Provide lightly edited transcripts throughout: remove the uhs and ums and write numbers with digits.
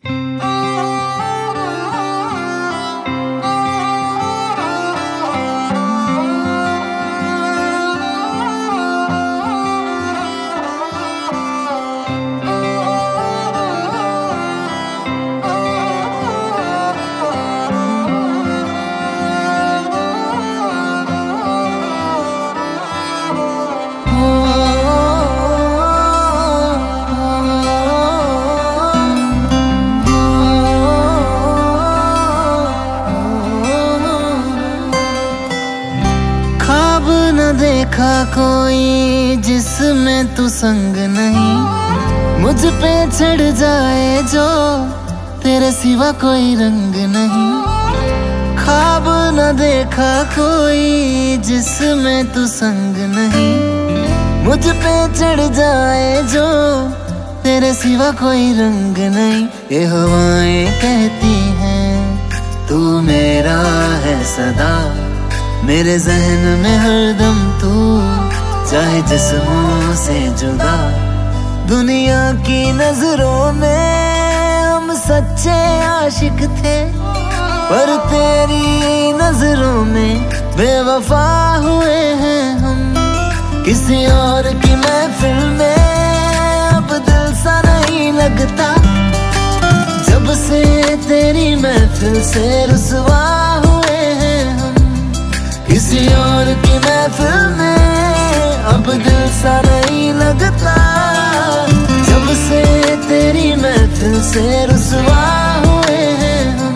देखा कोई जिसमें तू संग नहीं, मुझ पे चढ़ जाए जो तेरे सिवा कोई रंग नहीं। ख्वाब न देखा कोई जिसमें तू संग नहीं, मुझ पे चढ़ जाए जो तेरे सिवा कोई रंग नहीं। ये हवाएं कहती हैं तू मेरा है सदा, मेरे जहन में हरदम तू, चाहे जिस्मों से जुदा। दुनिया की नजरों में हम सच्चे आशिक थे, पर तेरी नजरों में बेवफा हुए हैं हम। किसी और की महफिल में अब दिल सा नहीं लगता, जब से तेरी महफिल से रुसवा हुए हैं हम। किसी और की महफिल में अब दिल सा नहीं लगता, जब से तेरी महफिल से रुसवा हुए हैं हम।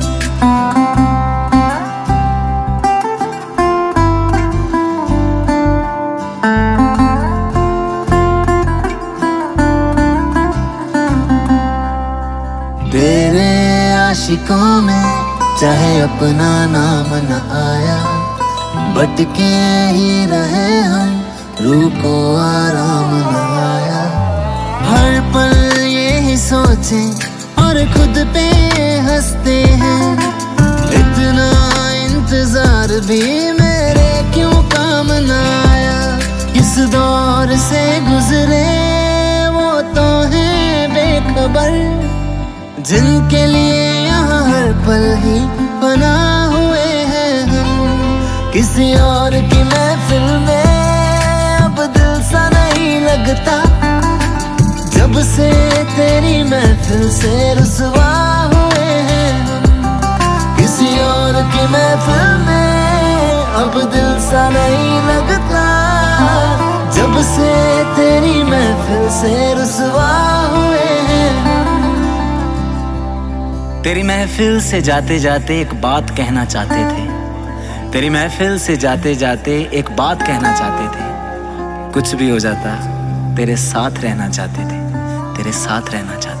तेरे आशिकों में चाहे अपना नाम न आया, भटके ही रहे हम, रूह को आराम न आया। हर पल ये सोचे और खुद पे हंसते हैं, इतना इंतजार भी मेरे क्यों काम न आया। इस दौर से गुजरे वो तो है बेखबर, जिनके लिए यहाँ हर पल ही बना हुए हैं हम। किसी और की महफिल में अब दिल सा नहीं लगता, जब से तेरी महफिल से रुसवा हुए हैं हम। किसी और की महफिल में अब दिल सा नहीं लगता, जब से तेरी महफिल से रुसवा हुए हैं हम। तेरी महफिल से जाते जाते एक बात कहना चाहते थे, तेरी महफिल से जाते जाते एक बात कहना चाहते थे। कुछ भी हो जाता तेरे साथ रहना चाहते थे, तेरे साथ रहना चाहते थे।